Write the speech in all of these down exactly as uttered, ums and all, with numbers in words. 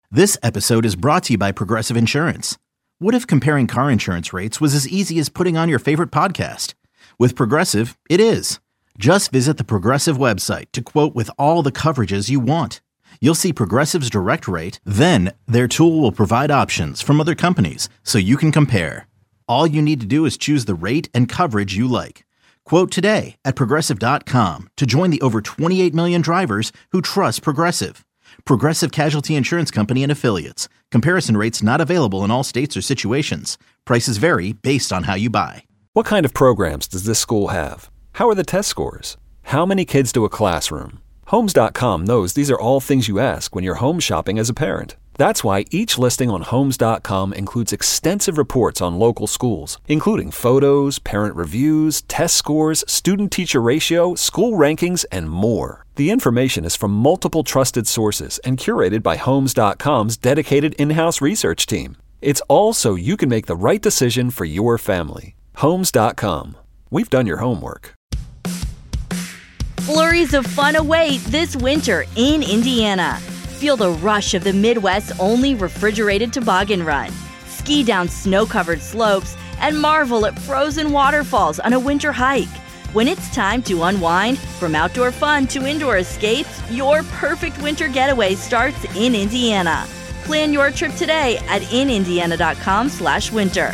This episode is brought to you by Progressive Insurance. What if comparing car insurance rates was as easy as putting on your favorite podcast? With Progressive, it is. Just visit the Progressive website to quote with all the coverages you want. You'll see Progressive's direct rate, then their tool will provide options from other companies so you can compare. All you need to do is choose the rate and coverage you like. Quote today at progressive dot com to join the over twenty-eight million drivers who trust Progressive. Progressive Casualty Insurance Company and Affiliates. Comparison rates not available in all states or situations. Prices vary based on how you buy. What kind of programs does this school have? How are the test scores? How many kids do a classroom? Homes dot com knows these are all things you ask when you're home shopping as a parent. That's why each listing on Homes dot com includes extensive reports on local schools, including photos, parent reviews, test scores, student-teacher ratio, school rankings, and more. The information is from multiple trusted sources and curated by Homes dot com's dedicated in-house research team. It's all so you can make the right decision for your family. Homes dot com. We've done your homework. Flurries of fun await this winter in Indiana. Feel the rush of the Midwest's only refrigerated toboggan run. Ski down snow-covered slopes and marvel at frozen waterfalls on a winter hike. When it's time to unwind, from outdoor fun to indoor escapes, your perfect winter getaway starts in Indiana. Plan your trip today at in indiana dot com slash winter.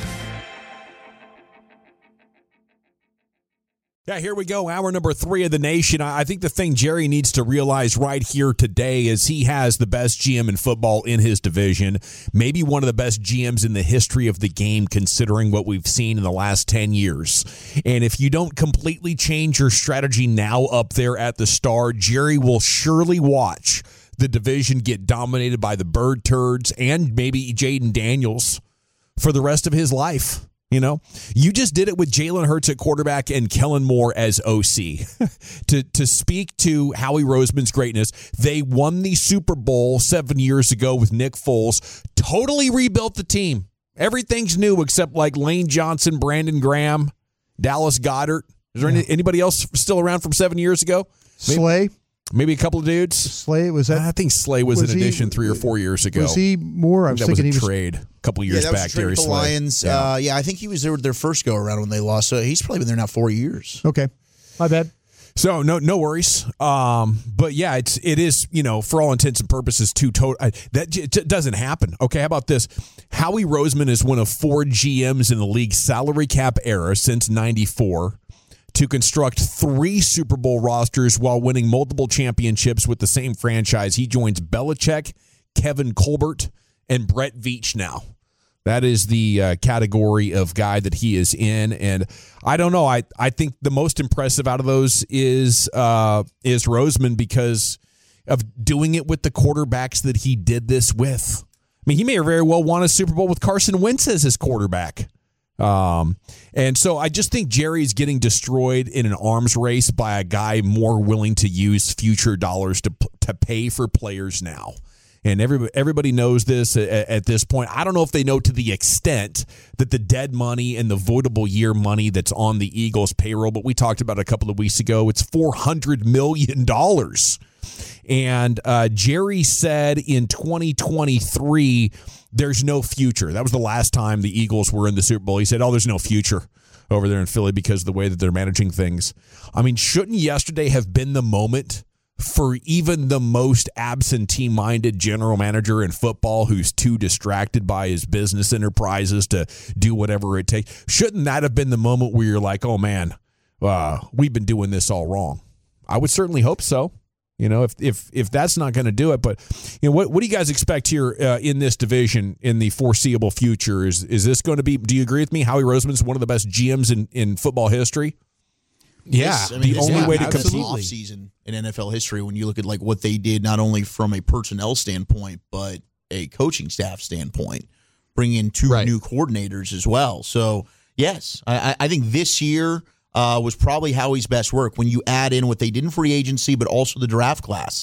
Yeah, here we go. Hour number three of the nation. I think the thing Jerry needs to realize right here today is he has the best G M in football in his division, maybe one of the best G Ms in the history of the game, considering what we've seen in the last ten years. And if you don't completely change your strategy now up there at the Star, Jerry will surely watch the division get dominated by the Bird Turds and maybe Jaden Daniels for the rest of his life. You know, you just did it with Jalen Hurts at quarterback and Kellen Moore as O C. to to speak to Howie Roseman's greatness, they won the Super Bowl seven years ago with Nick Foles, totally rebuilt the team. Everything's new except like Lane Johnson, Brandon Graham, Dallas Goedert. Is there yeah. any, anybody else still around from seven years ago? Maybe, Slay. Maybe a couple of dudes. Slay, was that? I think Slay was, was an addition he, three or four years ago. Was he more? I was that thinking was a he was trade a couple of years yeah, that back. Was a trade Darius with the Slay. Lions. Yeah. Uh, yeah, I think he was there their first go around when they lost. So he's probably been there now four years. Okay, my bad. So no, no worries. Um, but yeah, it's it is you know for all intents and purposes two total uh, that j- t- doesn't happen. Okay, how about this? Howie Roseman is one of four G Ms in the league's salary cap era since ninety-four. To construct three Super Bowl rosters while winning multiple championships with the same franchise. He joins Belichick, Kevin Colbert, and Brett Veach now. That is the uh, category of guy that he is in. And I don't know. I, I think the most impressive out of those is uh, is Roseman because of doing it with the quarterbacks that he did this with. I mean, he may very well won a Super Bowl with Carson Wentz as his quarterback. Um, and so I just think Jerry's getting destroyed in an arms race by a guy more willing to use future dollars to to pay for players now. And everybody, everybody knows this at, at this point. I don't know if they know to the extent that the dead money and the voidable year money that's on the Eagles payroll, but we talked about it a couple of weeks ago. It's four hundred million dollars. And uh, Jerry said in twenty twenty-three, there's no future. That was the last time the Eagles were in the Super Bowl. He said, oh, there's no future over there in Philly because of the way that they're managing things. I mean, shouldn't yesterday have been the moment for even the most absentee-minded general manager in football who's too distracted by his business enterprises to do whatever it takes? Shouldn't that have been the moment where you're like, oh, man, uh, we've been doing this all wrong? I would certainly hope so. You know, if if if that's not going to do it, but you know, what what do you guys expect here uh, in this division in the foreseeable future? Is is this going to be? Do you agree with me? Howie Roseman's one of the best G Ms in, in football history. Yeah, yes, I mean, the only yeah, way to compete. compete. Off season in N F L history, when you look at like what they did, not only from a personnel standpoint, but a coaching staff standpoint, bring in two right. new coordinators as well. So yes, I, I think this year. Uh, was probably Howie's best work when you add in what they did in free agency, but also the draft class.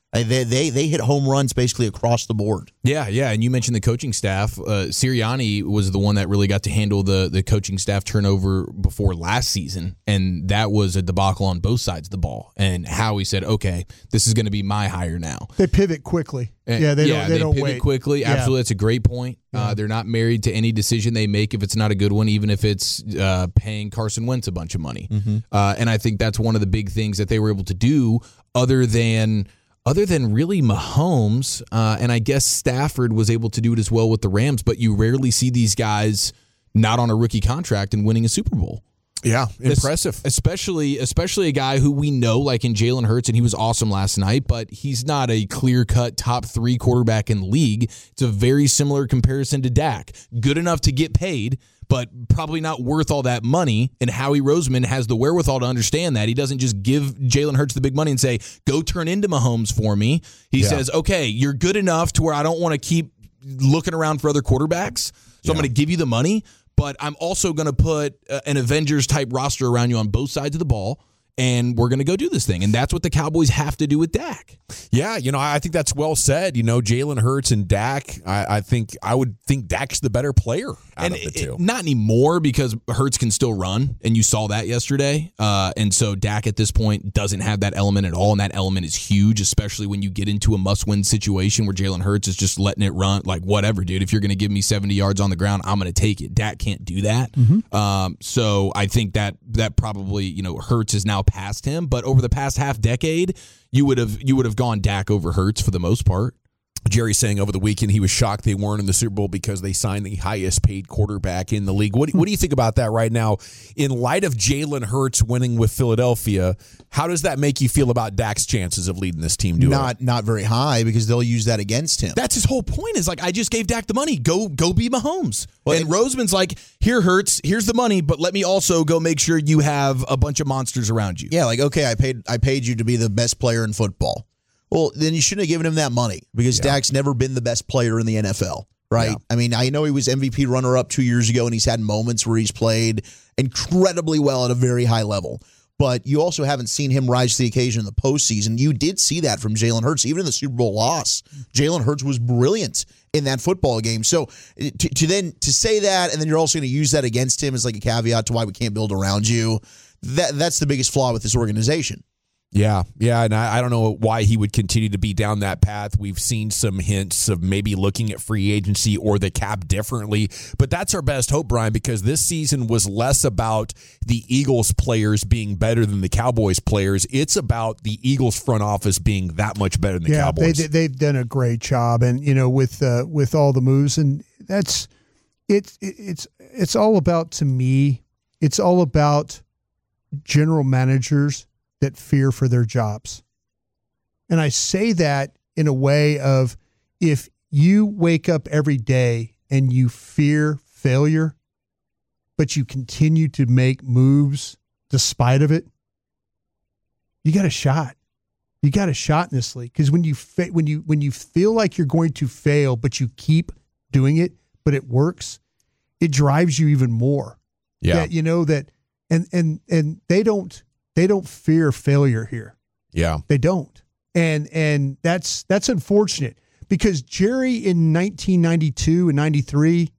They, they they hit home runs basically across the board. Yeah, yeah, and you mentioned the coaching staff. Uh, Sirianni was the one that really got to handle the the coaching staff turnover before last season, and that was a debacle on both sides of the ball. And Howie said, "Okay, this is going to be my hire now." They pivot quickly. And, yeah, they yeah, don't. They, they don't pivot wait quickly. Yeah. Absolutely, that's a great point. Yeah. Uh, they're not married to any decision they make if it's not a good one, even if it's uh, paying Carson Wentz a bunch of money. Mm-hmm. Uh, and I think that's one of the big things that they were able to do, other than. Other than really Mahomes, uh, and I guess Stafford was able to do it as well with the Rams, but you rarely see these guys not on a rookie contract and winning a Super Bowl. Yeah, impressive. Especially especially a guy who we know, like in Jalen Hurts, and he was awesome last night, but he's not a clear-cut top three quarterback in the league. It's a very similar comparison to Dak. Good enough to get paid, but probably not worth all that money. And Howie Roseman has the wherewithal to understand that. He doesn't just give Jalen Hurts the big money and say, go turn into Mahomes for me. He yeah. says, okay, you're good enough to where I don't want to keep looking around for other quarterbacks, so yeah. I'm going to give you the money, but I'm also going to put uh, an Avengers-type roster around you on both sides of the ball, and we're going to go do this thing. And that's what the Cowboys have to do with Dak. Yeah, you know, I think that's well said. You know, Jalen Hurts and Dak, I, I think I would think Dak's the better player out and of the two. It, not anymore, because Hurts can still run, and you saw that yesterday. Uh, and so Dak at this point doesn't have that element at all, and that element is huge, especially when you get into a must-win situation where Jalen Hurts is just letting it run. Like, whatever, dude. If you're going to give me seventy yards on the ground, I'm going to take it. Dak can't do that. Mm-hmm. Um, so I think that that probably, you know, Hurts is now past him, but over the past half decade, you would have you would have gone Dak over Hurts for the most part. Jerry saying over the weekend he was shocked they weren't in the Super Bowl because they signed the highest paid quarterback in the league. What, what do you think about that right now? In light of Jalen Hurts winning with Philadelphia, how does that make you feel about Dak's chances of leading this team to Not it? not very high, because they'll use that against him. That's his whole point, is like, I just gave Dak the money. Go go be Mahomes. Well, and Roseman's like, here, Hurts, here's the money, but let me also go make sure you have a bunch of monsters around you. Yeah, like, okay, I paid I paid you to be the best player in football. Well, then you shouldn't have given him that money, because yeah. Dak's never been the best player in the N F L, right? Yeah. I mean, I know he was M V P runner-up two years ago, and he's had moments where he's played incredibly well at a very high level. But you also haven't seen him rise to the occasion in the postseason. You did see that from Jalen Hurts. Even in the Super Bowl loss, Jalen Hurts was brilliant in that football game. So to, to then to say that, and then you're also going to use that against him as like a caveat to why we can't build around you, that that's the biggest flaw with this organization. Yeah, yeah, and I, I don't know why he would continue to be down that path. We've seen some hints of maybe looking at free agency or the cap differently, but that's our best hope, Brian, because this season was less about the Eagles players being better than the Cowboys players. It's about the Eagles front office being that much better than the yeah, Cowboys. They, they've done a great job, and you know, with uh, with all the moves, and that's it's it's it's all about, to me, it's all about general managers that fear for their jobs. And I say that in a way of, if you wake up every day and you fear failure, but you continue to make moves despite of it, you got a shot. You got a shot in this league. Because when you fa- when you when you feel like you're going to fail, but you keep doing it, but it works, it drives you even more. Yeah, that, you know that, and and and they don't. They don't fear failure here. Yeah. They don't. And and that's that's unfortunate, because Jerry in nineteen ninety-two and ninety-three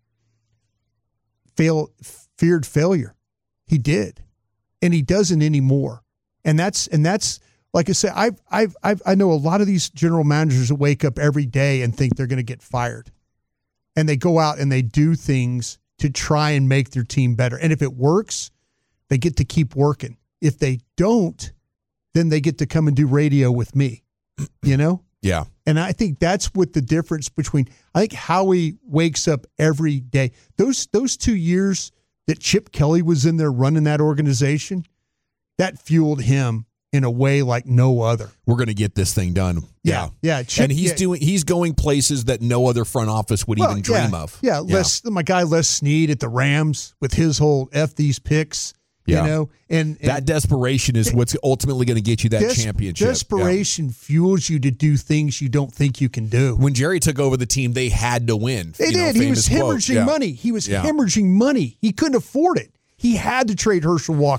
fail, feared failure. He did. And he doesn't anymore. And that's and that's like I said, I've I've I've I know a lot of these general managers that wake up every day and think they're going to get fired. And they go out and they do things to try and make their team better. And if it works, they get to keep working. If they don't, then they get to come and do radio with me, you know? Yeah. And I think that's what the difference between, I think Howie wakes up every day. Those those two years that Chip Kelly was in there running that organization, that fueled him in a way like no other. We're going to get this thing done. Yeah. Yeah. yeah. Chip, and he's yeah. doing, he's going places that no other front office would well, even dream yeah, of. Yeah. yeah. Les, my guy Les Snead at the Rams with his whole F these picks. Yeah. You know, and, and that desperation is what's ultimately going to get you that des- championship. Desperation yeah. fuels you to do things you don't think you can do. When Jerry took over the team, they had to win. They you did. Know, he was hemorrhaging yeah. money. He was yeah. hemorrhaging money. He couldn't afford it. He had to trade Herschel Walker.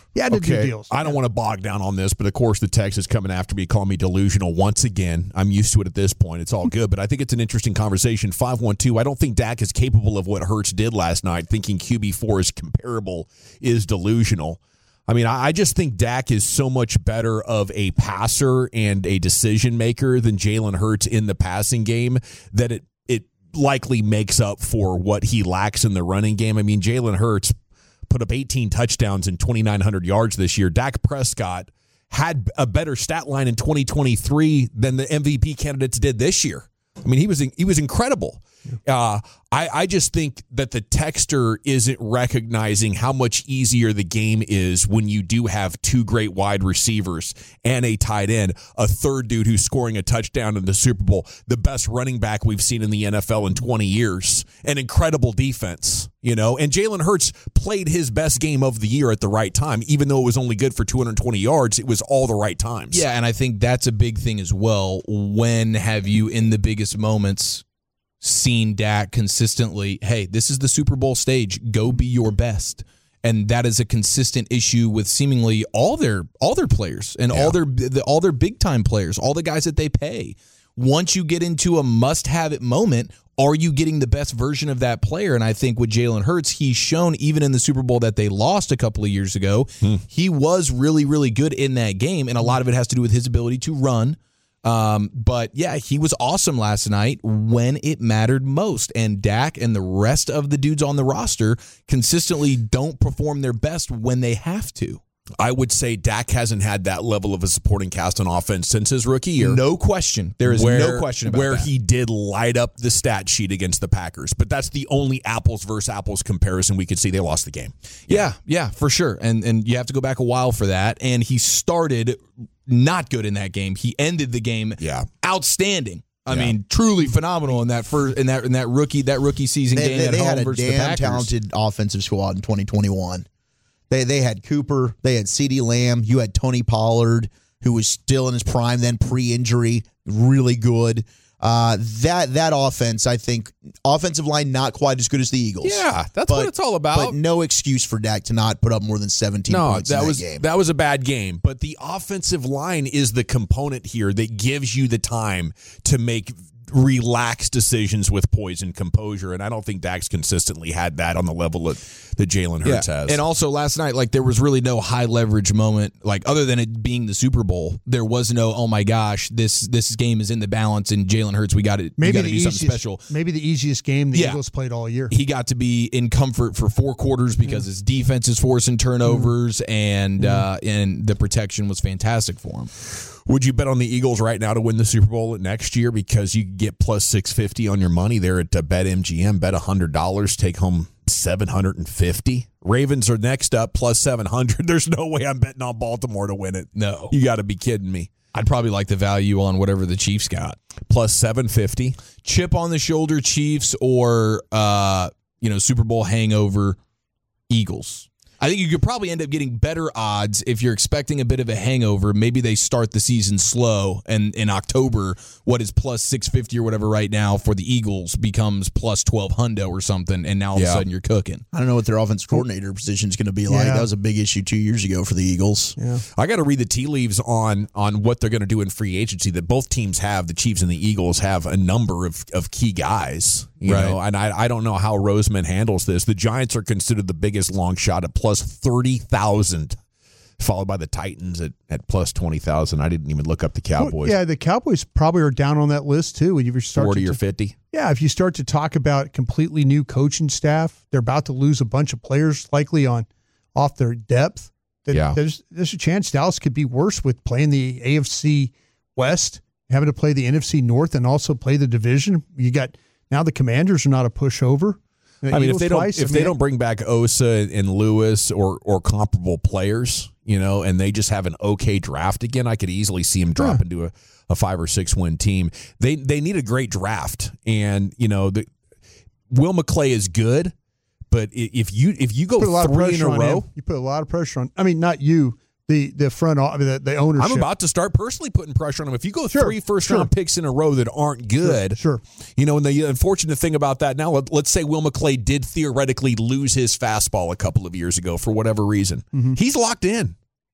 He had to okay. do deals. I don't want to bog down on this, but of course the text is coming after me, calling me delusional once again. I'm used to it at this point. It's all good, but I think it's an interesting conversation. five one two, I don't think Dak is capable of what Hurts did last night. Thinking Q B four is comparable is delusional. I mean, I just think Dak is so much better of a passer and a decision maker than Jalen Hurts in the passing game that it it likely makes up for what he lacks in the running game. I mean, Jalen Hurts put up eighteen touchdowns and twenty-nine hundred yards this year. Dak Prescott had a better stat line in twenty twenty-three than the M V P candidates did this year. I mean, he was he was incredible. Uh, I, I just think that the texter isn't recognizing how much easier the game is when you do have two great wide receivers and a tight end, a third dude who's scoring a touchdown in the Super Bowl, the best running back we've seen in the N F L in twenty years, an incredible defense, you know, and Jalen Hurts played his best game of the year at the right time. Even though it was only good for two hundred twenty yards, it was all the right times. Yeah, and I think that's a big thing as well. When have you, in the biggest moments, seen Dak consistently, hey, this is the Super Bowl stage, go be your best? And that is a consistent issue with seemingly all their all their players and yeah. all their all their big time players, all the guys that they pay. Once you get into a must have it moment, are you getting the best version of that player? And I think with Jalen Hurts, he's shown even in the Super Bowl that they lost a couple of years ago, hmm. he was really, really good in that game. And a lot of it has to do with his ability to run. Um, but yeah, he was awesome last night when it mattered most. And Dak and the rest of the dudes on the roster consistently don't perform their best when they have to. I would say Dak hasn't had that level of a supporting cast on offense since his rookie year. No question. There is where, no question about where that. Where he did light up the stat sheet against the Packers. But that's the only apples versus apples comparison we could see. They lost the game. Yeah, yeah, yeah, for sure. And and you have to go back a while for that. And he started not good in that game. He ended the game yeah. outstanding. I yeah. mean, truly phenomenal in that first in that in that rookie that rookie season they, game they, at they home had a versus the damn Packers. talented offensive squad in twenty twenty-one. They they had Cooper, they had CeeDee Lamb, you had Tony Pollard, who was still in his prime then pre-injury, really good. Uh, that that offense, I think, offensive line not quite as good as the Eagles. Yeah, that's but, what it's all about. But no excuse for Dak to not put up more than seventeen no, points that in that was, game. That was a bad game. But the offensive line is the component here that gives you the time to make relaxed decisions with poise and composure, and I don't think Dak's consistently had that on the level that, that Jalen Hurts yeah. has. And also last night, like there was really no high leverage moment, like other than it being the Super Bowl. There was no, oh my gosh, this this game is in the balance, and Jalen Hurts, we got to we got to do easiest, something special. Maybe the easiest game the yeah. Eagles played all year. He got to be in comfort for four quarters because yeah. his defense is forcing turnovers, mm. and mm. Uh, and the protection was fantastic for him. Would you bet on the Eagles right now to win the Super Bowl next year because you get plus six fifty on your money there at BetMGM? Bet one hundred dollars, take home seven hundred fifty. Ravens are next up, plus seven hundred. There's no way I'm betting on Baltimore to win it. No. You got to be kidding me. I'd probably like the value on whatever the Chiefs got. Plus seven fifty. Chip on the shoulder Chiefs or uh, you know, Super Bowl hangover Eagles. I think you could probably end up getting better odds if you're expecting a bit of a hangover. Maybe they start the season slow, and in October, what is plus six fifty or whatever right now for the Eagles becomes plus twelve hundo or something, and now all yeah. of a sudden you're cooking. I don't know what their offensive coordinator position is going to be like. Yeah. That was a big issue two years ago for the Eagles. Yeah. I got to read the tea leaves on on what they're going to do in free agency. That both teams have, the Chiefs and the Eagles have a number of, of key guys. You right. know, and I, I don't know how Roseman handles this. The Giants are considered the biggest long shot at plus thirty thousand, followed by the Titans at, at plus twenty thousand. I didn't even look up the Cowboys. Well, yeah, the Cowboys probably are down on that list too. When you start forty to, or fifty. Yeah, if you start to talk about completely new coaching staff, they're about to lose a bunch of players likely on off their depth. That, yeah. There's, there's a chance Dallas could be worse with playing the A F C West, having to play the N F C North and also play the division. You got now the Commanders are not a pushover. I mean, Eagles if they don't twice, if I they mean, don't bring back Osa and Lewis or or comparable players, you know, and they just have an okay draft again, I could easily see them drop yeah. into a, a five or six win team. They they need a great draft, and you know, the Will McClay is good, but if you if you go put a lot three of in a on row, him. You put a lot of pressure on. I mean, not you, the the front office, the, the ownership. I'm about to start personally putting pressure on him. If you go sure, three first sure. round picks in a row that aren't good, sure, sure. You know, and the unfortunate thing about that now, let, let's say Will McClay did theoretically lose his fastball a couple of years ago for whatever reason. Mm-hmm. He's locked in.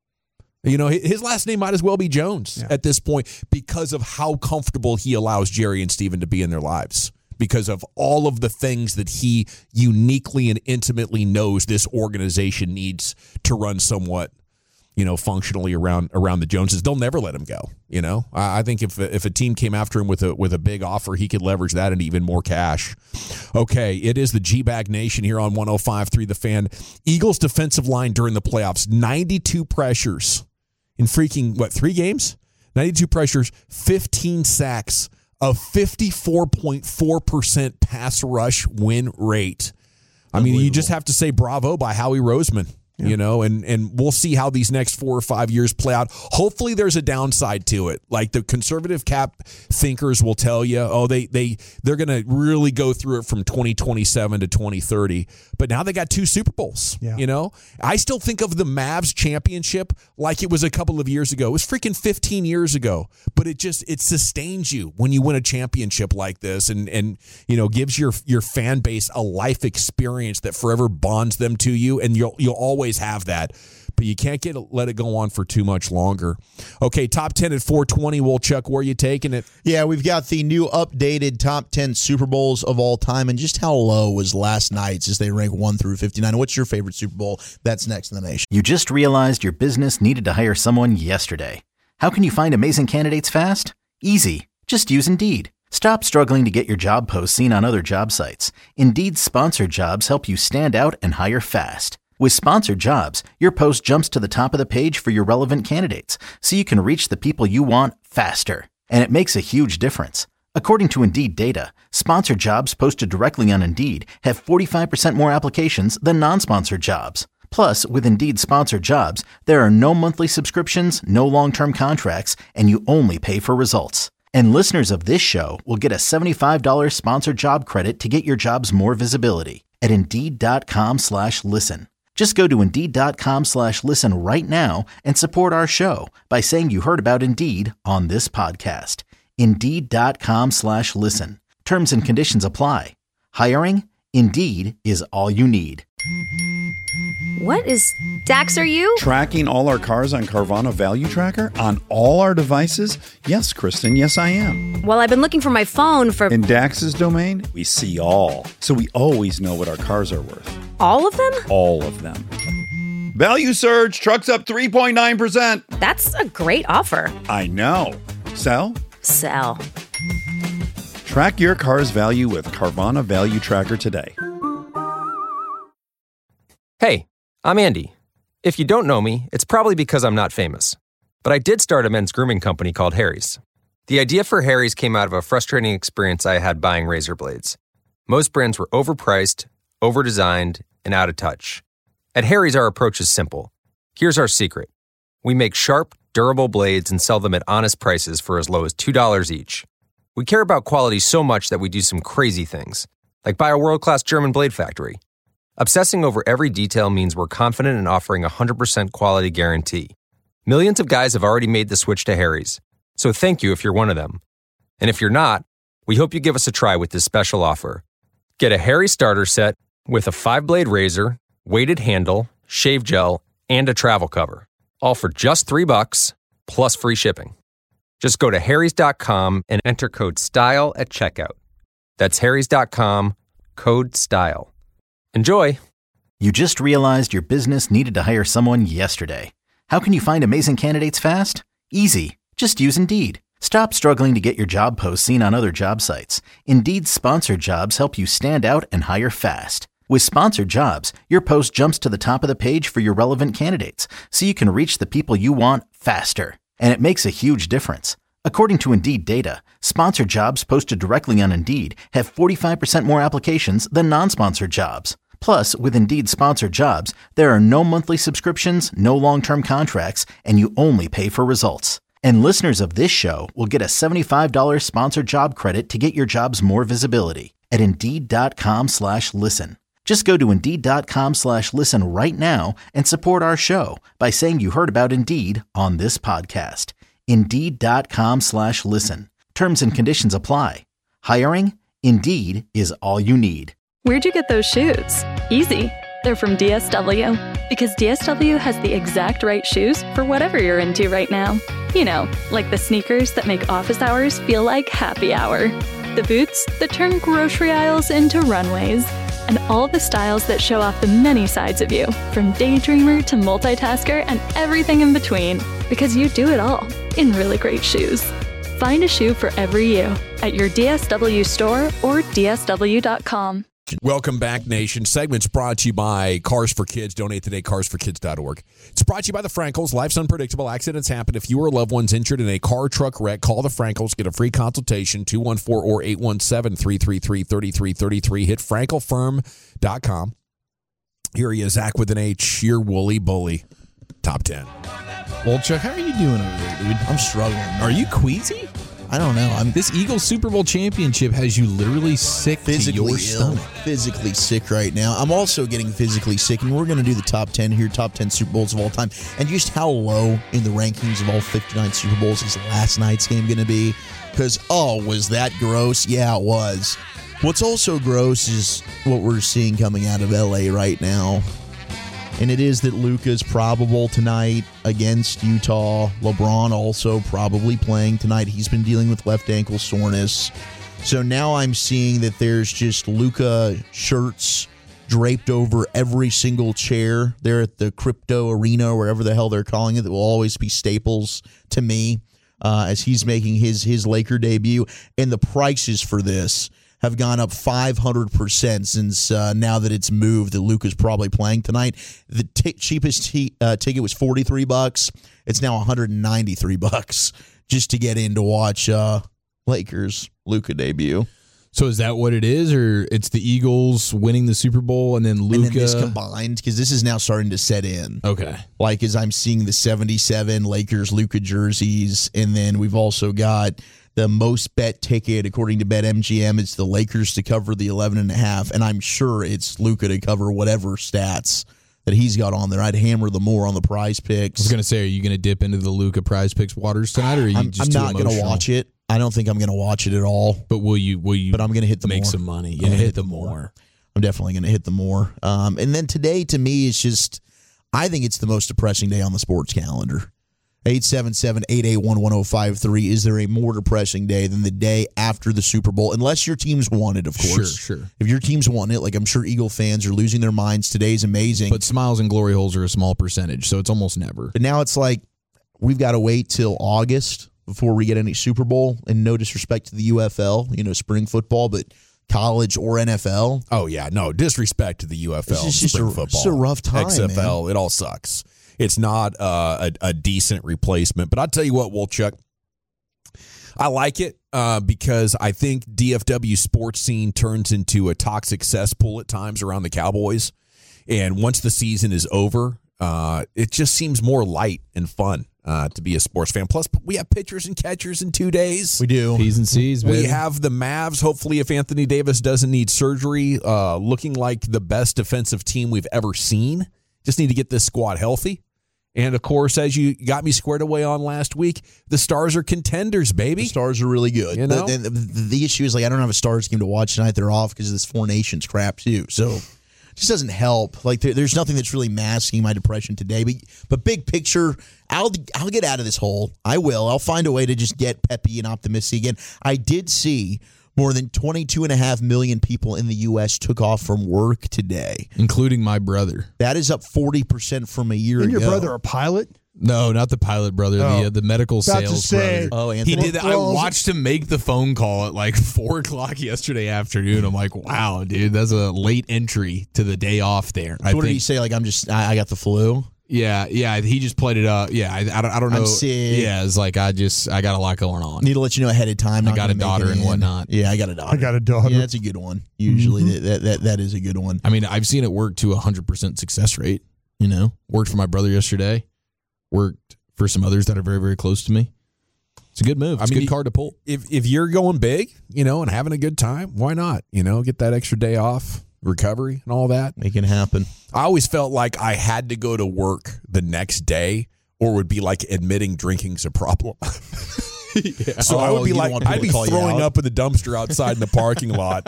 You know, his last name might as well be Jones yeah. at this point because of how comfortable he allows Jerry and Steven to be in their lives. Because of all of the things that he uniquely and intimately knows this organization needs to run somewhat, you know, functionally around around the Joneses. They'll never let him go. You know, I think if if a team came after him with a with a big offer, he could leverage that into even more cash. Okay, it is the G-Bag Nation here on one oh five point three The Fan. Eagles defensive line during the playoffs, ninety-two pressures in freaking, what, three games? ninety-two pressures, fifteen sacks, a fifty-four point four percent pass rush win rate. I mean, you just have to say bravo by Howie Roseman. Yeah. You know, and, and we'll see how these next four or five years play out. Hopefully there's a downside to it. Like the conservative cap thinkers will tell you, oh, they, they, they're going to really go through it from twenty twenty-seven to twenty thirty. But now they got two Super Bowls, yeah. you know? I still think of the Mavs championship like it was a couple of years ago. It was freaking fifteen years ago. But it just, it sustains you when you win a championship like this and, and you know, gives your your fan base a life experience that forever bonds them to you. And you'll you'll always have that, but you can't get let it go on for too much longer. Okay, top ten at four twenty. Well, Chuck, where are you taking it? Yeah, we've got the new updated top ten Super Bowls of all time, and just how low was last night's as they rank one through fifty-nine. What's your favorite Super Bowl? That's next in the nation. You just realized your business needed to hire someone yesterday. How can you find amazing candidates fast? Easy. Just use Indeed. Stop struggling to get your job posts seen on other job sites. Indeed's sponsored jobs help you stand out and hire fast. With sponsored jobs, your post jumps to the top of the page for your relevant candidates, so you can reach the people you want faster. And it makes a huge difference. According to Indeed data, sponsored jobs posted directly on Indeed have forty-five percent more applications than non-sponsored jobs. Plus, with Indeed sponsored jobs, there are no monthly subscriptions, no long-term contracts, and you only pay for results. And listeners of this show will get a seventy-five dollars sponsored job credit to get your jobs more visibility at Indeed.com slash listen. Just go to Indeed.com slash listen right now and support our show by saying you heard about Indeed on this podcast. Indeed.com slash listen. Terms and conditions apply. Hiring? Indeed is all you need. What is Dax, are you? Tracking all our cars on Carvana Value Tracker on all our devices? Yes, Kristen, yes I am. Well, I've been looking for my phone for... In Dax's domain, we see all. So we always know what our cars are worth. All of them? All of them. Value surge, trucks up three point nine percent. That's a great offer. I know. Sell? Sell. Track your car's value with Carvana Value Tracker today. Hey, I'm Andy. If you don't know me, it's probably because I'm not famous. But I did start a men's grooming company called Harry's. The idea for Harry's came out of a frustrating experience I had buying razor blades. Most brands were overpriced, overdesigned, and out of touch. At Harry's, our approach is simple. Here's our secret. We make sharp, durable blades and sell them at honest prices for as low as two dollars each. We care about quality so much that we do some crazy things, like buy a world-class German blade factory. Obsessing over every detail means we're confident in offering a one hundred percent quality guarantee. Millions of guys have already made the switch to Harry's, so thank you if you're one of them. And if you're not, we hope you give us a try with this special offer. Get a Harry's starter set with a five-blade razor, weighted handle, shave gel, and a travel cover, all for just three bucks plus free shipping. Just go to harrys dot com and enter code STYLE at checkout. That's harrys dot com, code STYLE. Enjoy! You just realized your business needed to hire someone yesterday. How can you find amazing candidates fast? Easy. Just use Indeed. Stop struggling to get your job posts seen on other job sites. Indeed's sponsored jobs help you stand out and hire fast. With sponsored jobs, your post jumps to the top of the page for your relevant candidates, so you can reach the people you want faster. And it makes a huge difference. According to Indeed data, sponsored jobs posted directly on Indeed have forty-five percent more applications than non-sponsored jobs. Plus, with Indeed sponsored jobs, there are no monthly subscriptions, no long-term contracts, and you only pay for results. And listeners of this show will get a seventy-five dollars sponsored job credit to get your jobs more visibility at Indeed.com slash listen. Just go to Indeed.com slash listen right now and support our show by saying you heard about Indeed on this podcast. Indeed.com slash listen. Terms and conditions apply. Hiring? Indeed is all you need. Where'd you get those shoes? Easy. They're from D S W. Because D S W has the exact right shoes for whatever you're into right now. You know, like the sneakers that make office hours feel like happy hour. The boots that turn grocery aisles into runways. And all the styles that show off the many sides of you, from daydreamer to multitasker and everything in between. Because you do it all in really great shoes. Find a shoe for every you at your D S W store or D S W dot com. Welcome back, Nation. Segment's brought to you by Cars for Kids. Donate today, cars for kids dot org. It's brought to you by the Frankels. Life's unpredictable. Accidents happen. If you or a loved one's injured in a car truck wreck, call the Frankels. Get a free consultation, two one four or eight one seven, three three three, three three three three. Hit frankel firm dot com. Here he is, Zach with an H, your woolly bully. Top ten. Well, Chuck, how are you doing over there, dude? I'm struggling. Are you queasy? I don't know. I'm This Eagles Super Bowl championship has you literally sick physically to your ill, stomach. physically sick right now. I'm also getting physically sick, and we're going to do the top ten here, top ten Super Bowls of all time, and just how low in the rankings of all fifty-nine Super Bowls is last night's game going to be? Because, oh, was that gross? Yeah, it was. What's also gross is what we're seeing coming out of L A right now. And it is that Luka's probable tonight against Utah. LeBron also probably playing tonight. He's been dealing with left ankle soreness. So now I'm seeing that there's just Luka shirts draped over every single chair there at the crypto arena, or wherever the hell they're calling it, that will always be staples to me uh, as he's making his, his Laker debut. And the prices for this have gone up five hundred percent since uh, now that it's moved that Luka's probably playing tonight. The t- cheapest t- uh, ticket was forty-three bucks. It's now one hundred ninety-three bucks just to get in to watch uh, Lakers Luka debut. So is that what it is, or it's the Eagles winning the Super Bowl and then Luka? And then this combined, because this is now starting to set in. Okay. Like as I'm seeing the seventy-seven Lakers Luka jerseys, and then we've also got the most bet ticket, according to BetMGM, it's the Lakers to cover the eleven and a half, and I'm sure it's Luka to cover whatever stats that he's got on there. I'd hammer the more on the Prize Picks. I was going to say, are you going to dip into the Luka Prize Picks waters tonight, or are you I'm, just I'm not going to watch it. I don't think I'm going to watch it at all. But will you? Will you? But I'm going to hit the make more. some money. I'm Yeah, gonna hit the more. I'm definitely going to hit the more. Um, and then today, to me, is just, I think it's the most depressing day on the sports calendar. eight seven seven, eight eight one, one oh five three. Is there a more depressing day than the day after the Super Bowl? Unless your team's won it, of course. Sure, sure. If your team's won it, like I'm sure Eagle fans are losing their minds. Today's amazing. But smiles and glory holes are a small percentage, so it's almost never. But now it's like we've got to wait till August before we get any Super Bowl. And no disrespect to the U F L, you know, spring football, but college or N F L. Oh, yeah. No, disrespect to the U F L. It's just spring a, football. It's a rough time, X F L, man. it all sucks. It's not uh, a, a decent replacement. But I'll tell you what, Wolchuk, I like it uh, because I think D F W sports scene turns into a toxic cesspool at times around the Cowboys. And once the season is over, uh, it just seems more light and fun uh, to be a sports fan. Plus, we have pitchers and catchers in two days. We do. P's and C's, baby. We have the Mavs, hopefully, if Anthony Davis doesn't need surgery, uh, looking like the best defensive team we've ever seen. Just need to get this squad healthy. And, of course, as you got me squared away on last week, the Stars are contenders, baby. The Stars are really good. You know? the, the, the, the issue is, like, I don't have a Stars game to watch tonight. They're off because of this Four Nations crap, too. So it just doesn't help. Like, there, there's nothing that's really masking my depression today. But, but big picture, I'll, I'll get out of this hole. I will. I'll find a way to just get peppy and optimistic again. I did see more than twenty-two and a half million people in the U S took off from work today. Including my brother. That is up forty percent from a year Isn't ago. your brother a pilot? No, not the pilot brother, Oh. the uh, the medical About to sales say- brother. Oh, He Anthony. did that. Well, I watched him make the phone call at like four o'clock yesterday afternoon. I'm like, wow, dude, that's a late entry to the day off there. So I what did think, he say? Like, I'm just, I, I got the flu? yeah, yeah, he just played it up. Yeah, I, I don't, I don't know. I'm sick. Yeah, it's like I just, I got a lot going on. Need to let you know ahead of time. I Not got a gonna make daughter it and in. whatnot. Yeah, I got a daughter. I got a daughter. Yeah, that's a good one. Usually, Mm-hmm. that, that that is a good one. I mean, I've seen it work to a hundred percent success rate. You know, worked for my brother yesterday. Worked for some others that are very, very close to me. It's a good move. It's I mean, a good card to pull. If if you're going big, you know, and having a good time, why not? You know, get that extra day off. recovery and all that. Make it happen. I always felt like I had to go to work the next day or would be like admitting drinking's a problem. Yeah. So oh, I would be like, I'd be throwing up in the dumpster outside in the parking lot,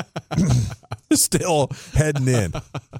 still heading in.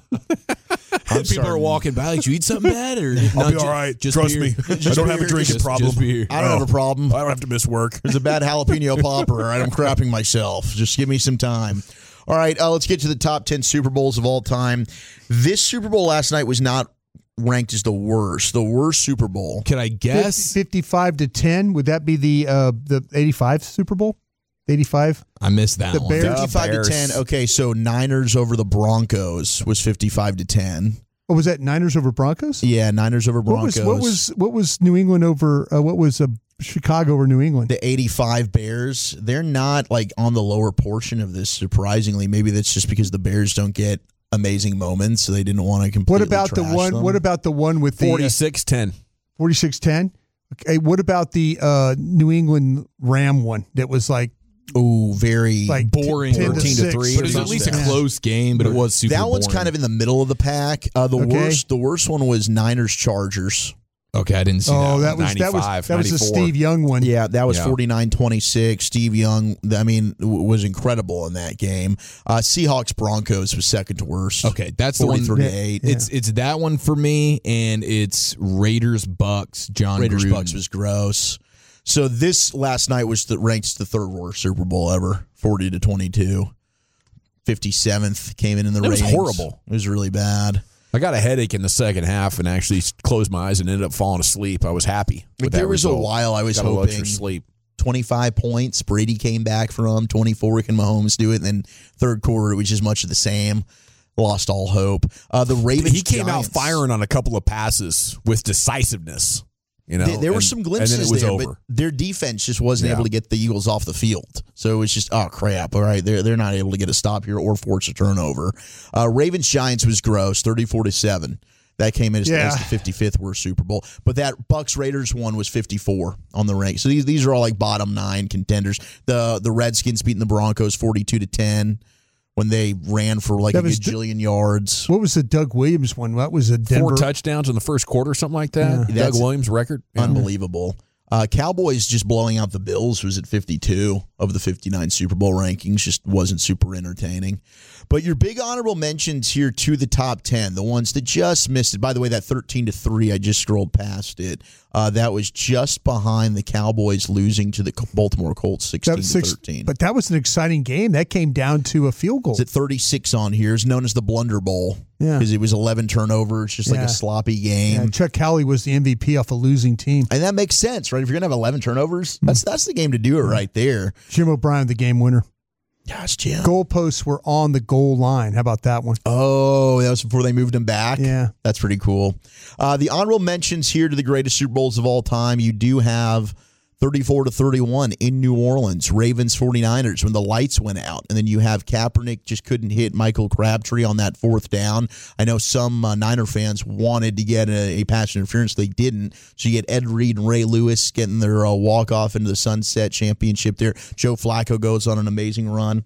I'm People sorry. are walking by like, you eat something bad? Or I'll be all right. Just Trust beer. me. I don't beer. have a drinking just, problem. Just I don't no. have a problem. I don't have to miss work. There's a bad jalapeno popper. All right, I'm crapping myself. Just give me some time. All right, uh, let's get to the top ten Super Bowls of all time. This Super Bowl last night was not ranked as the worst. The worst Super Bowl. Can I guess? fifty-five to ten. Would that be the uh, the eighty-five Super Bowl? eighty-five? I missed that the one. Bears. fifty-five to ten. Okay, so Niners over the Broncos was fifty-five to ten. Oh, was that Niners over Broncos? Yeah, Niners over Broncos. What was what was, what was New England over uh, what was uh, Chicago over New England? The eighty-five Bears. They're not like on the lower portion of this, surprisingly. Maybe that's just because the Bears don't get amazing moments, so they didn't want to completely What about the one them. what about the one with the forty-six ten? forty-six ten? Okay, what about the uh, New England Ram one that was like Oh, very like boring, ten thirteen to, to three. But it was at least a close game, but it was super. That one's boring. kind of in the middle of the pack. Uh, the Okay. worst, the worst one was Niners Chargers. Okay, I didn't see Oh, that. that was that was that was the Steve Young one. Yeah, that was Yeah. forty-nine twenty-six. Steve Young, I mean, w- was incredible in that game. Uh, Seahawks Broncos was second to worst. Okay, that's the one. thirty-eight. Yeah. It's it's that one for me, and it's Raiders Bucks. John Raiders Gruden. Bucks was gross. So this last night was the ranked the third worst Super Bowl ever, forty to twenty-two. fifty-seventh came in in the It was ratings. horrible. It was really bad. I got a headache in the second half and actually closed my eyes and ended up falling asleep. I was happy with Like, that there was result. a while I was got a little hoping extra sleep. twenty-five points. Brady came back from twenty-four. Can Mahomes do it? And then third quarter, it was just much of the same. Lost all hope. Uh, the Ravens. He came Giants, out firing on a couple of passes with decisiveness. You know, There, there were and- some glimpses and then it was there, over. but their defense just wasn't Yeah. able to get the Eagles off the field. So it was just, oh, crap. All right, they're, they're not able to get a stop here or force a turnover. Uh, Ravens-Giants was gross, thirty-four to seven. That came in as, Yeah. as the fifty-fifth worst Super Bowl. But that Bucks-Raiders one was fifty-four on the rank. So these these are all like bottom nine contenders. The the Redskins beating the Broncos forty-two to ten when they ran for like That a was gajillion yards. What was the Doug Williams one? What was a Denver? Four touchdowns in the first quarter, something like that. Doug That's Williams record. Yeah. Unbelievable. Uh, Cowboys just blowing out the Bills was at fifty-two of the fifty-nine Super Bowl rankings. Just wasn't super entertaining. But your big honorable mentions here to the top ten, the ones that just missed it. By the way, that thirteen to three, I just scrolled past it. Uh, that was just behind the Cowboys losing to the Baltimore Colts sixteen That was to six- thirteen. But that was an exciting game. That came down to a field goal. It's at thirty-six on here. It's known as the Blunder Bowl. Yeah. Because it was eleven turnovers, just like Yeah. a sloppy game. Yeah, Chuck Howley was the M V P off a losing team. And that makes sense, right? If you're going to have eleven turnovers, that's that's the game to do it right there. Jim O'Brien, the game winner. Gosh, Jim. Goalposts were on the goal line. How about that one? Oh, that was before they moved him back? Yeah. That's pretty cool. Uh, the honorable mentions here to the greatest Super Bowls of all time. You do have thirty-four to thirty-one in New Orleans, Ravens forty-niners when the lights went out. And then you have Kaepernick just couldn't hit Michael Crabtree on that fourth down. I know some uh, Niner fans wanted to get a, a pass interference. They didn't. So you get Ed Reed and Ray Lewis getting their uh, walk-off into the Sunset Championship there. Joe Flacco goes on an amazing run.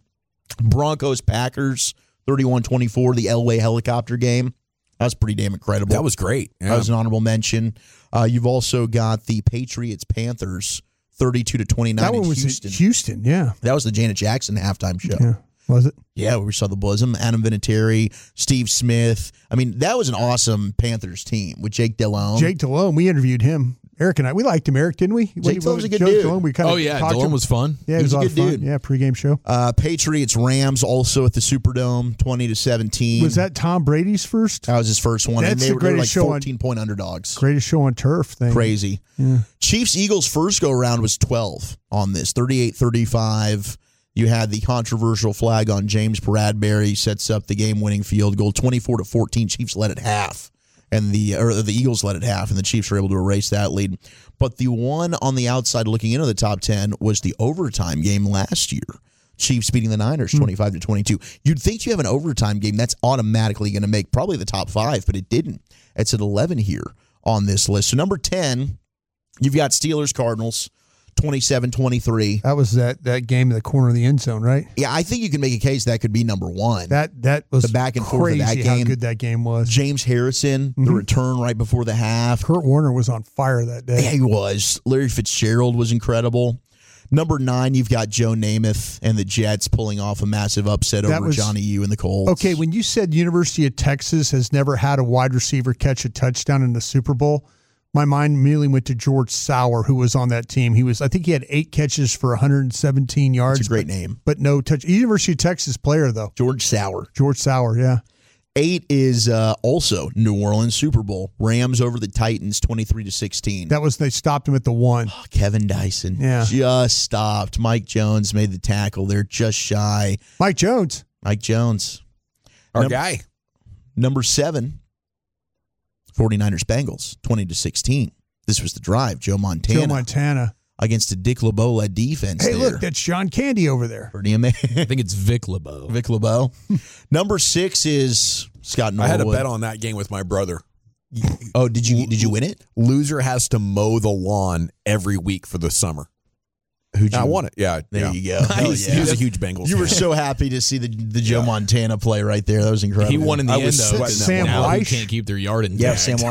Broncos-Packers, thirty-one twenty-four, the Elway helicopter game. That was pretty damn incredible. That was great. Yeah. That was an honorable mention. Uh, you've also got the Patriots-Panthers, thirty-two to twenty-nine That one in was Houston. in Houston, yeah. That was the Janet Jackson halftime show. Yeah. Was it? Yeah, we saw the bosom, Adam Vinatieri, Steve Smith. I mean, that was an awesome Panthers team with Jake Delhomme. Jake Delhomme, we interviewed him. Eric and I, we liked him, Eric, didn't we? Jake Delhomme's a good Joe dude. Delhomme, we kind of Oh, yeah. talked to Delhomme him. was fun. Yeah, He it was, was a a lot good of fun. dude. Yeah, pregame show. Uh, Patriots Rams also at the Superdome, twenty to seventeen. Was that Tom Brady's first? That was his first one. That's and they the were, they were like greatest show on- fourteen point underdogs. Greatest show on turf thing. Crazy. Yeah. Chiefs Eagles first go around was twelve on this, thirty-eight thirty-five. You had the controversial flag on James Bradbury, sets up the game-winning field goal, twenty-four to fourteen. Chiefs led at half, and the or the Eagles led at half, and the Chiefs were able to erase that lead. But the one on the outside looking into the top ten was the overtime game last year. Chiefs beating the Niners twenty-five to twenty-two. You'd think you have an overtime game that's automatically going to make probably the top five, but it didn't. It's at eleven here on this list. So number ten, you've got Steelers Cardinals. twenty-seven twenty-three. That was that, that game in the corner of the end zone, right? Yeah, I think you can make a case that could be number one. That that was the back and forth of that game. How good that game was. James Harrison, mm-hmm. the return right before the half. Kurt Warner was on fire that day. Yeah, he was. Larry Fitzgerald was incredible. Number nine, you've got Joe Namath and the Jets pulling off a massive upset that over was, Johnny U and the Colts. Okay, when you said University of Texas has never had a wide receiver catch a touchdown in the Super Bowl, my mind immediately went to George Sauer, who was on that team. He was, I think he had eight catches for one hundred seventeen yards. That's a great but, name. But no touch. University of Texas player, though. George Sauer. George Sauer, yeah. Eight is uh, also New Orleans Super Bowl. Rams over the Titans, twenty-three to sixteen. That was, they stopped him at the one. Oh, Kevin Dyson. Yeah. Just stopped. Mike Jones made the tackle. They're just shy. Mike Jones. Mike Jones. Our number, guy. Number seven, 49ers Bengals, twenty to sixteen. This was the drive. Joe Montana. Joe Montana. Against a Dick LeBeau-led defense. Hey, there. look, that's John Candy over there. Pretty amazing. I think it's Vic LeBeau. Vic LeBeau. Number six is Scott Norwood. I had a bet on that game with my brother. Oh, did you did you win it? Loser has to mow the lawn every week for the summer. Who'd you I won it. Yeah. There yeah. you go. He was, yeah. he was a huge Bengals You fan. were so happy to see the, the Joe yeah. Montana play right there. That was incredible. He won in the I end, was though. Sam now Weish. he can't keep their yard intact. Yeah, Sam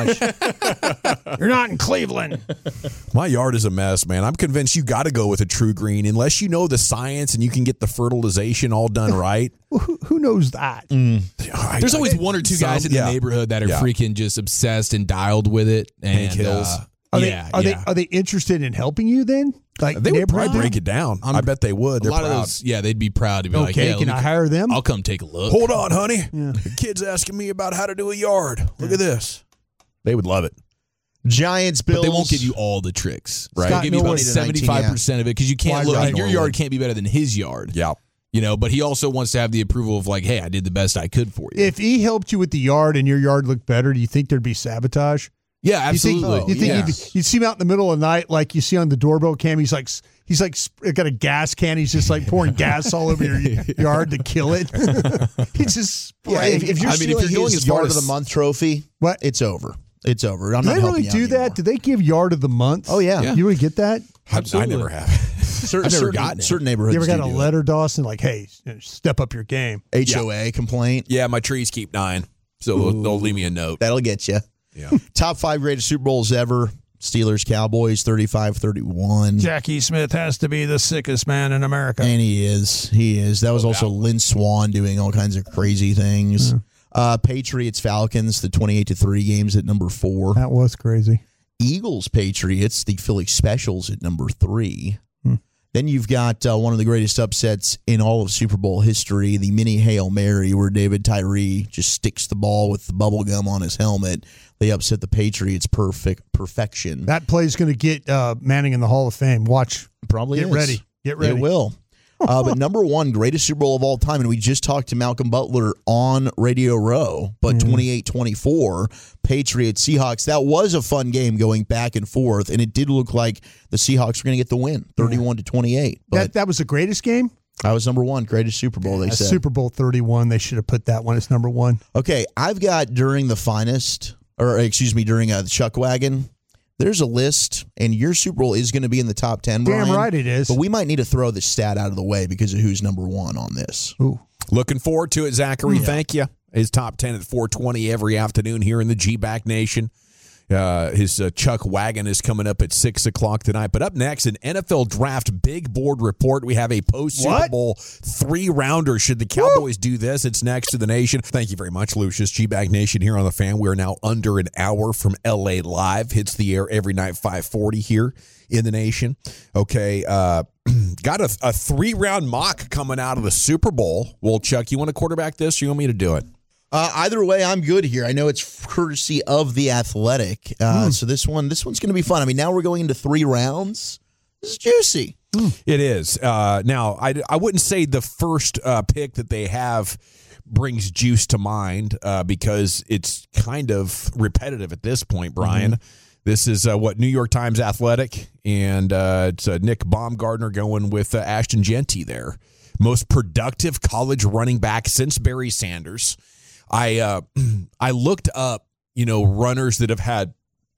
Weish. You're not in Cleveland. My yard is a mess, man. I'm convinced you got to go with a true green unless you know the science and you can get the fertilization all done right. Well, who, who knows that? Mm. There's always one or two Some, guys in the yeah. neighborhood that are yeah. freaking just obsessed and dialed with it. And Hank Hills. Uh, Are yeah, they are yeah. they are they interested in helping you then? Like They would probably neighborhood? break it down. I'm- I bet they would. A They're lot proud. of those, yeah, they'd be proud to be like, Okay, yeah, can let I me- hire them? I'll come take a look. Hold on, honey. Yeah. The kid's asking me about how to do a yard. Look at this. They would love it. Giants, Bills. But they won't give you all the tricks, right? Scott They'll give you about Norwood. seventy-five percent of it because you can't Wide look. right. Your yard can't be better than his yard. Yeah. You know, but he also wants to have the approval of like, hey, I did the best I could for you. If he helped you with the yard and your yard looked better, do you think there'd be sabotage? yeah, absolutely. You think, you think yeah. you'd, you'd see him out in the middle of the night, like you see on the doorbell cam. He's like, he's like got a gas can. He's just like pouring gas all over your yard to kill it. He's just Yeah, if, if you're I mean, if stealing you're going his as far yard as- of the month trophy, What? it's over. It's over. I'm do not they helping really you do out that? anymore. Do they give yard of the month? Oh, yeah. Yeah. You really get that? I, I Absolutely. never have. Certain, I've never certain, gotten it. certain neighborhoods You ever got do a do letter, Dawson, like, hey, step up your game? it. H O A complaint. Yeah, my trees keep dying. So they'll, they'll leave me a note. That'll get you. Yeah. Top five greatest Super Bowls ever. Steelers, Cowboys, thirty-five thirty-one. Jackie Smith has to be the sickest man in America. And he is. He is. That was also Lynn Swann doing all kinds of crazy things. Uh, Patriots, Falcons, the twenty-eight to three games at number four. That was crazy. Eagles, Patriots, the Philly Specials at number three. Hmm. Then you've got uh, one of the greatest upsets in all of Super Bowl history, the mini Hail Mary, where David Tyree just sticks the ball with the bubble gum on his helmet. They upset the Patriots perfect perfection. That play's going to get uh, Manning in the Hall of Fame. Watch. Probably Get is. ready. Get ready. It will. Uh, but number one, greatest Super Bowl of all time, and we just talked to Malcolm Butler on Radio Row, but twenty-eight twenty-four, Patriots, Seahawks. That was a fun game going back and forth, and it did look like the Seahawks were going to get the win, thirty-one to twenty-eight. But That that was the greatest game? that was number one, greatest Super Bowl, they Uh, said. Super Bowl thirty-one. They should have put that one as number one. Okay, I've got during the finest, or excuse me, during uh, the Chuck Wagon, there's a list, and your Super Bowl is going to be in the top ten, Damn Brian. right it is. But we might need to throw this stat out of the way because of who's number one on this. Ooh. Looking forward to it, Zachary. Thank you. His top ten at four twenty every afternoon here in the G-Back Nation. Uh, his uh, Chuck Wagon is coming up at six o'clock tonight. But up next, an N F L Draft Big Board Report. We have a post-Super What? Bowl three-rounder. Should the Cowboys do this? It's next to the nation. Thank you very much, Lucius. G-Back Nation here on the Fan. We are now under an hour from L A Live. Hits the air every night, five forty here in the nation. Okay, uh, got a, a three-round mock coming out of the Super Bowl. Well, Chuck, you want to quarterback this or you want me to do it? Uh, either way, I'm good here. I know it's courtesy of The Athletic. Uh, Hmm. So this one this one's going to be fun. I mean, now we're going into three rounds. This is juicy. It is. Uh, now, I, I wouldn't say the first uh, pick that they have brings juice to mind uh, because it's kind of repetitive at this point, Brian. Mm-hmm. This is uh, what New York Times Athletic, and uh, it's uh, Nick Baumgardner going with uh, Ashton Genty there. Most productive college running back since Barry Sanders. I uh, I looked up, you know, runners that have had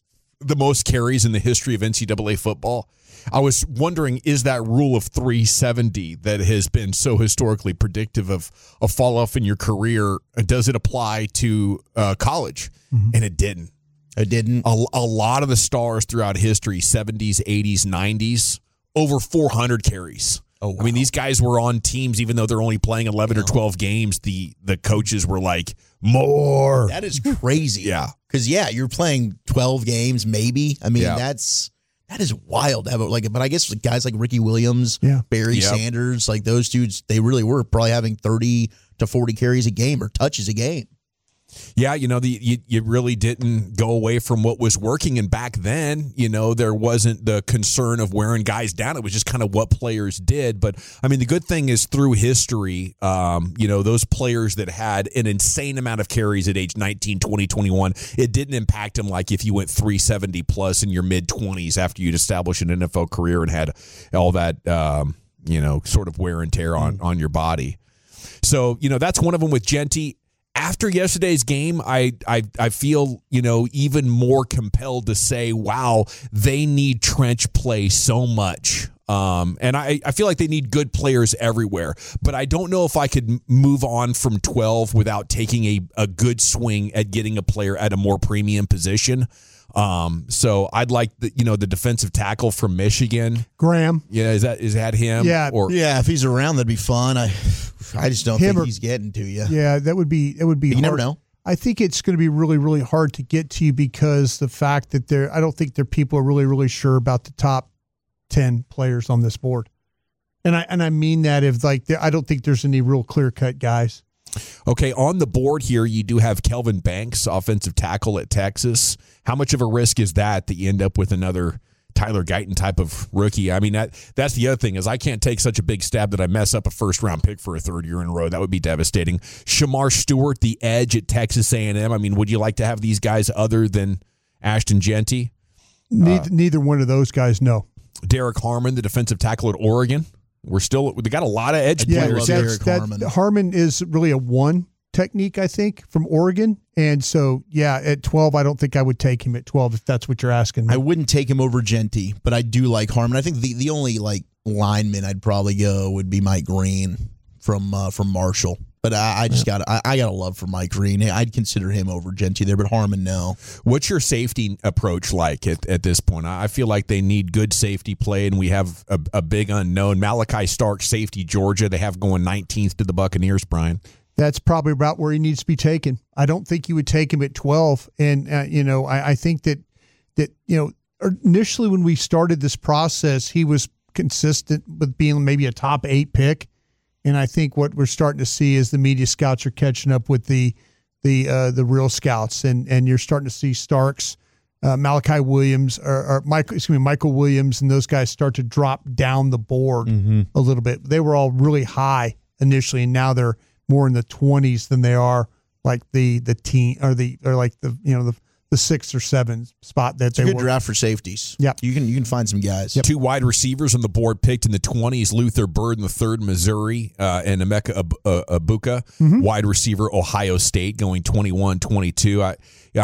the most carries in the history of N C double A football. I was wondering, is that rule of three seventy that has been so historically predictive of a fall off in your career, does it apply to uh, college? Mm-hmm. And it didn't. It didn't. A, a lot of the stars throughout history, seventies, eighties, nineties, over four hundred carries. Oh, wow. I mean, these guys were on teams, even though they're only playing eleven or twelve games, the, the coaches were like, more. That is crazy. Yeah. Because, yeah, you're playing twelve games, maybe. I mean, yeah. that's... That is wild to have it like, but I guess like guys like Ricky Williams, yeah. Barry yep. Sanders, like those dudes, they really were probably having thirty to forty carries a game or touches a game. Yeah, you know, the you, you really didn't go away from what was working. And back then, you know, there wasn't the concern of wearing guys down. It was just kind of what players did. But, I mean, the good thing is through history, um, you know, those players that had an insane amount of carries at age nineteen, twenty, twenty-one, it didn't impact them like if you went three seventy plus in your mid-twenties after you'd established an N F L career and had all that, um, you know, sort of wear and tear on, on your body. So, you know, that's one of them with Jeanty. After yesterday's game, I, I I feel, you know, even more compelled to say, wow, they need trench play so much. Um, and I, I feel like they need good players everywhere. But I don't know if I could move on from twelve without taking a, a good swing at getting a player at a more premium position. Um, so I'd like the, you know, the defensive tackle from Michigan. Graham. Yeah, is that is that him? Yeah. Or, yeah, if he's around, that'd be fun. I I just don't think or, he's getting to you. Yeah, that would be that would be you hard. never know. I think it's going to be really, really hard to get to you because the fact that there, I don't think there people are really, really sure about the top ten players on this board. And I and I mean that if like I don't think there's any real clear cut guys. Okay, on the board here, you do have Kelvin Banks, offensive tackle at Texas. How much of a risk is that that you end up with another Tyler Guyton type of rookie? I mean, that that's the other thing is I can't take such a big stab that I mess up a first-round pick for a third year in a row. That would be devastating. Shamar Stewart, the edge at Texas A and M. I mean, would you like to have these guys other than Ashton Jeanty? Neither, uh, neither one of those guys, no. Derek Harmon, the defensive tackle at Oregon. We're still they got a lot of edge yeah, players. Derek that, Harmon. Harmon is really a one technique, I think, from Oregon. And so, yeah, at twelve, I don't think I would take him at twelve if that's what you're asking me. I wouldn't take him over Jeanty, but I do like Harmon. I think the, the only like lineman I'd probably go would be Mike Green from uh, from Marshall. But I, I just yeah. got I, I got a love for Mike Green. I'd consider him over Jeanty there, but Harmon, no. What's your safety approach like at, at this point? I feel like they need good safety play, and we have a, a big unknown. Malachi Stark, safety, Georgia. They have going nineteenth to the Buccaneers, Brian. That's probably about where he needs to be taken. I don't think you would take him at twelve. And, uh, you know, I, I think that, that, you know, initially when we started this process, he was consistent with being maybe a top eight pick. And I think what we're starting to see is the media scouts are catching up with the the uh, the real scouts, and and you're starting to see Starks, uh, Malachi Williams, or, or Michael, excuse me, Michael Williams, and those guys start to drop down the board mm-hmm. a little bit. They were all really high initially, and now they're more in the twenties than they are like the the teen or the or like the you know the. the six or seven spot that it's they a good were. draft for safeties. Yeah, you can you can find some guys. Yep. Two wide receivers on the board picked in the twenties: Luther Bird in the third, Missouri, uh, and Emeka Ab- uh, Abuka, mm-hmm. wide receiver, Ohio State, going twenty-one twenty-two. I,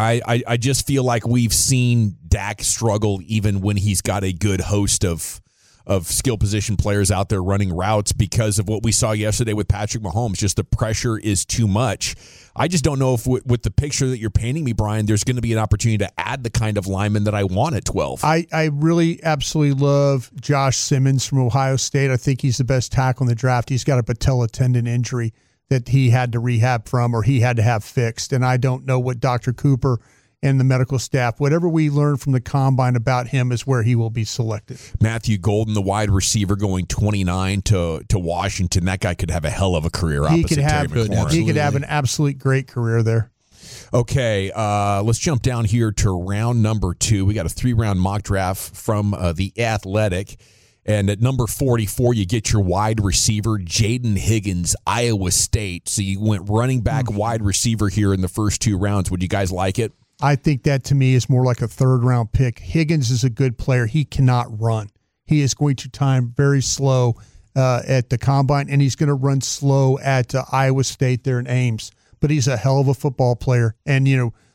I I just feel like we've seen Dak struggle even when he's got a good host of of skill position players out there running routes because of what we saw yesterday with Patrick Mahomes. Just the pressure is too much. I just don't know if w- with the picture that you're painting me, Brian, there's going to be an opportunity to add the kind of lineman that I want at twelve. I, I really absolutely love Josh Simmons from Ohio State. I think he's the best tackle in the draft. He's got a patella tendon injury that he had to rehab from or he had to have fixed. And I don't know what Doctor Cooper and the medical staff, whatever we learn from the combine about him is where he will be selected. Matthew Golden, the wide receiver, going twenty-nine to, to Washington. That guy could have a hell of a career he opposite could have, Terry McLaurin. He could have an absolute great career there. Okay, uh, let's jump down here to round number two. We got a three-round mock draft from uh, The Athletic. And at number forty-four, you get your wide receiver, Jaden Higgins, Iowa State. So you went running back, mm-hmm. wide receiver here in the first two rounds. Would you guys like it? I think that, to me, is more like a third-round pick. Higgins is a good player. He cannot run. He is going to time very slow uh, at the combine, and he's going to run slow at uh, Iowa State there in Ames. But he's a hell of a football player. And, you know,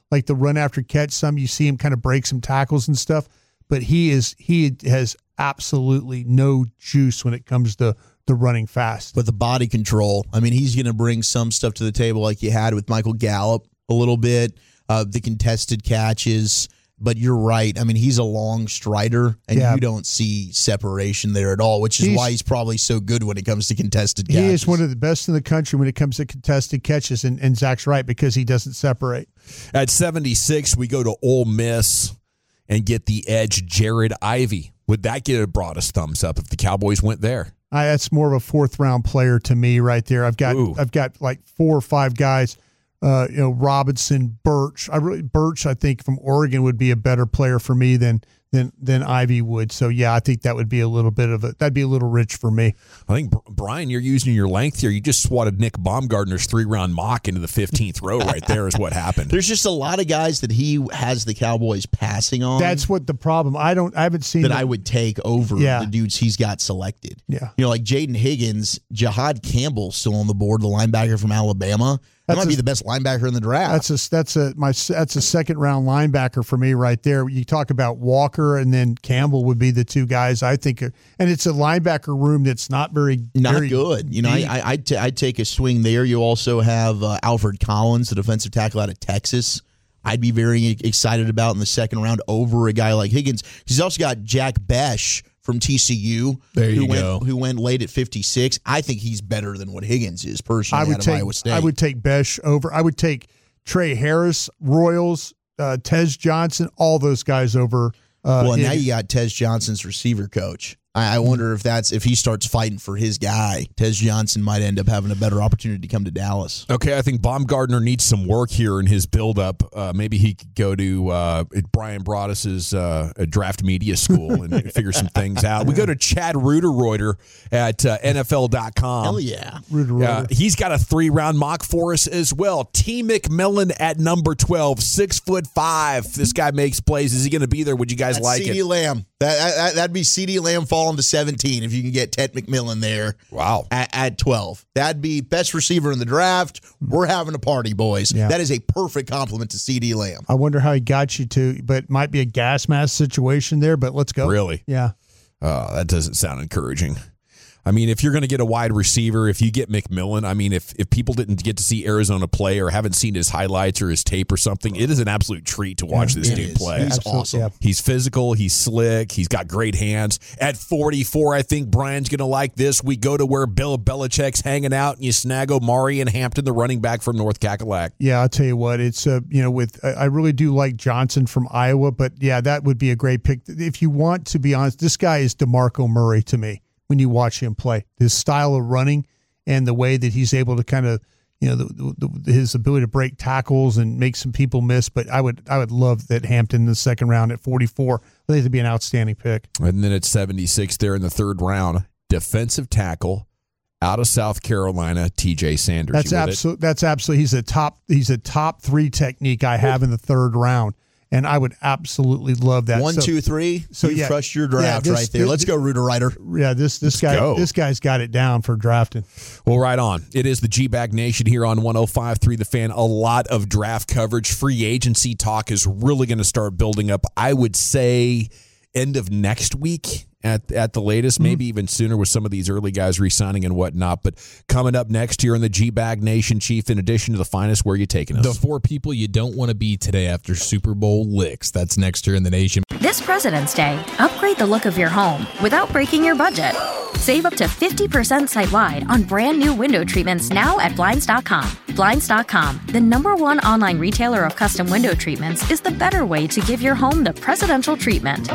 like the run after catch. Some you see him kind of break some tackles and stuff, but he is he has absolutely no juice when it comes to the running fast. But the body control, I mean, he's going to bring some stuff to the table like you had with Michael Gallup a little bit, uh, the contested catches. But you're right. I mean, he's a long strider, and yeah. you don't see separation there at all, which is he's, why he's probably so good when it comes to contested catches. He is one of the best in the country when it comes to contested catches, and, and Zach's right because he doesn't separate. At seventy-six, we go to Ole Miss and get the edge, Jared Ivey. Would that get a broadest thumbs up if the Cowboys went there? I, that's more of a fourth round player to me right there. I've got Ooh. I've got like four or five guys. Uh, you know, Robinson, Birch. I really, Birch, I think from Oregon would be a better player for me than than than Ivy would. So yeah, I think that would be a little bit of a that'd be a little rich for me. I think Brian, you're using your length here. You just swatted Nick Baumgartner's three round mock into the fifteenth row. Right there is what happened. There's just a lot of guys that he has the Cowboys passing on. That's what the problem. I don't. I haven't seen that. them. I would take over yeah. the dudes he's got selected. Yeah, you know, like Jaden Higgins, Jahad Campbell still on the board, the linebacker from Alabama. That that's might a, be the best linebacker in the draft. That's a that's a my that's a second round linebacker for me right there. You talk about Walker and then Campbell would be the two guys I think, are, and it's a linebacker room that's not very not very good. You know, deep. I I I'd, t- I'd take a swing there. You also have uh, Alfred Collins, the defensive tackle out of Texas. I'd be very excited about in the second round over a guy like Higgins. He's also got Jack Besh from T C U, there you who went go. who went late at fifty-six. I think he's better than what Higgins is personally. I would out of take Iowa State. I would take Besh over. I would take Trey Harris, Royals, uh, Tez Johnson, all those guys over. Uh, well, and now Higgins. you got Tez Johnson's receiver coach. I, I wonder if that's if he starts fighting for his guy, Tez Johnson might end up having a better opportunity to come to Dallas. Okay, I think Baumgartner needs some work here in his buildup. Uh, maybe he could go to uh, Brian Broaddus's uh, draft media school and figure some things out. We go to Chad Ruderreuter at uh, N F L dot com. Hell yeah. Uh, he's got a three-round mock for us as well. T. McMillan at number twelve, six foot five. This guy makes plays. Is he going to be there? Would you guys That's like CeeDee it? Lamb. That, that, that'd be CeeDee Lamb falling to seventeen if you can get Ted McMillan there. Wow. At, at twelve. That'd be best receiver in the draft. We're having a party, boys. Yeah. That is a perfect compliment to CeeDee Lamb. I wonder how he got you to, but it might be a gas mask situation there, but let's go. Really? Yeah. Uh, that doesn't sound encouraging. I mean, if you're going to get a wide receiver, if you get McMillan, I mean, if, if people didn't get to see Arizona play or haven't seen his highlights or his tape or something, it is an absolute treat to watch yeah, this dude is. play. He's Absolutely, awesome. Yeah. He's physical. He's slick. He's got great hands. At forty-four, I think Brian's going to like this. We go to where Bill Belichick's hanging out, and you snag Omari and Hampton, the running back from North Cackalack. Yeah, I'll tell you what. It's, uh, you know, with I really do like Johnson from Iowa, but yeah, that would be a great pick. If you want to be honest, this guy is DeMarco Murray to me. When you watch him play, his style of running and the way that he's able to kind of, you know, the, the, his ability to break tackles and make some people miss. But I would, I would love that Hampton in the second round at forty-four. I think it'd be an outstanding pick. And then at seventy-six, there in the third round, defensive tackle out of South Carolina, T J Sanders. That's absolutely. That's absolutely. He's a top. He's a top three technique I have in the third round. And I would absolutely love that. One, so, two, three. So you yeah, crushed your draft yeah, this, right there. This, Let's go, Ruderreuter. Yeah, this this Let's guy go. this guy's got it down for drafting. Well, right on. It is the G-Bag Nation here on one oh five point three The Fan. A lot of draft coverage. Free agency talk is really going to start building up. I would say end of next week at at the latest, maybe mm-hmm. even sooner with some of these early guys re-signing and whatnot. But coming up next here in the G-Bag Nation, Chief, in addition to the finest, where are you taking us? The four people you don't want to be today after Super Bowl licks. That's next here in the Nation. This President's Day, upgrade the look of your home without breaking your budget. Save up to fifty percent site-wide on brand new window treatments now at Blinds dot com. Blinds dot com, the number one online retailer of custom window treatments, is the better way to give your home the presidential treatment.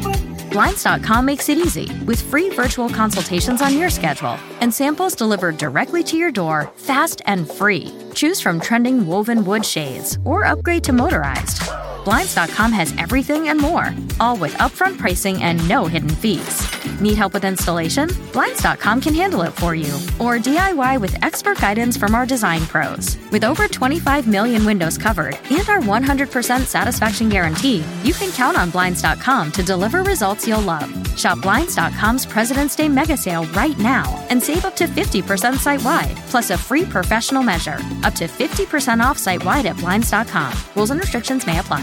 Blinds dot com makes it easy with free virtual consultations on your schedule and samples delivered directly to your door, fast and free. Choose from trending woven wood shades or upgrade to motorized. Blinds dot com has everything and more, all with upfront pricing and no hidden fees. Need help with installation? Blinds dot com can handle it for you. Or D I Y with expert guidance from our design pros. With over twenty-five million windows covered and our one hundred percent satisfaction guarantee, you can count on Blinds dot com to deliver results you'll love. Shop Blinds dot com's President's Day mega sale right now and save up to fifty percent site-wide, plus a free professional measure. Up to fifty percent off site-wide at Blinds dot com. Rules and restrictions may apply.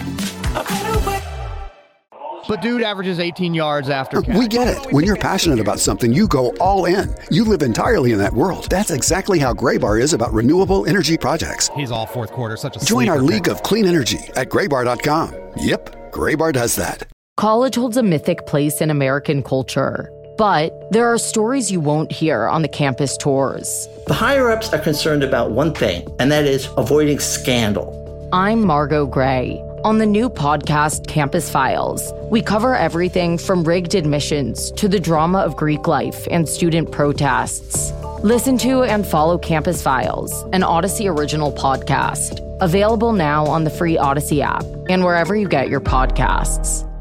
But dude averages eighteen yards after catch. We get it. When you're passionate about something, you go all in. You live entirely in that world. That's exactly how Graybar is about renewable energy projects. He's all fourth quarter, such a Join our sleeper. league of clean energy at graybar dot com. Yep, Graybar does that. College holds a mythic place in American culture, but there are stories you won't hear on the campus tours. The higher-ups are concerned about one thing, and that is avoiding scandal. I'm Margot Gray. On the new podcast, Campus Files, we cover everything from rigged admissions to the drama of Greek life and student protests. Listen to and follow Campus Files, an Odyssey original podcast. Available now on the free Odyssey app and wherever you get your podcasts.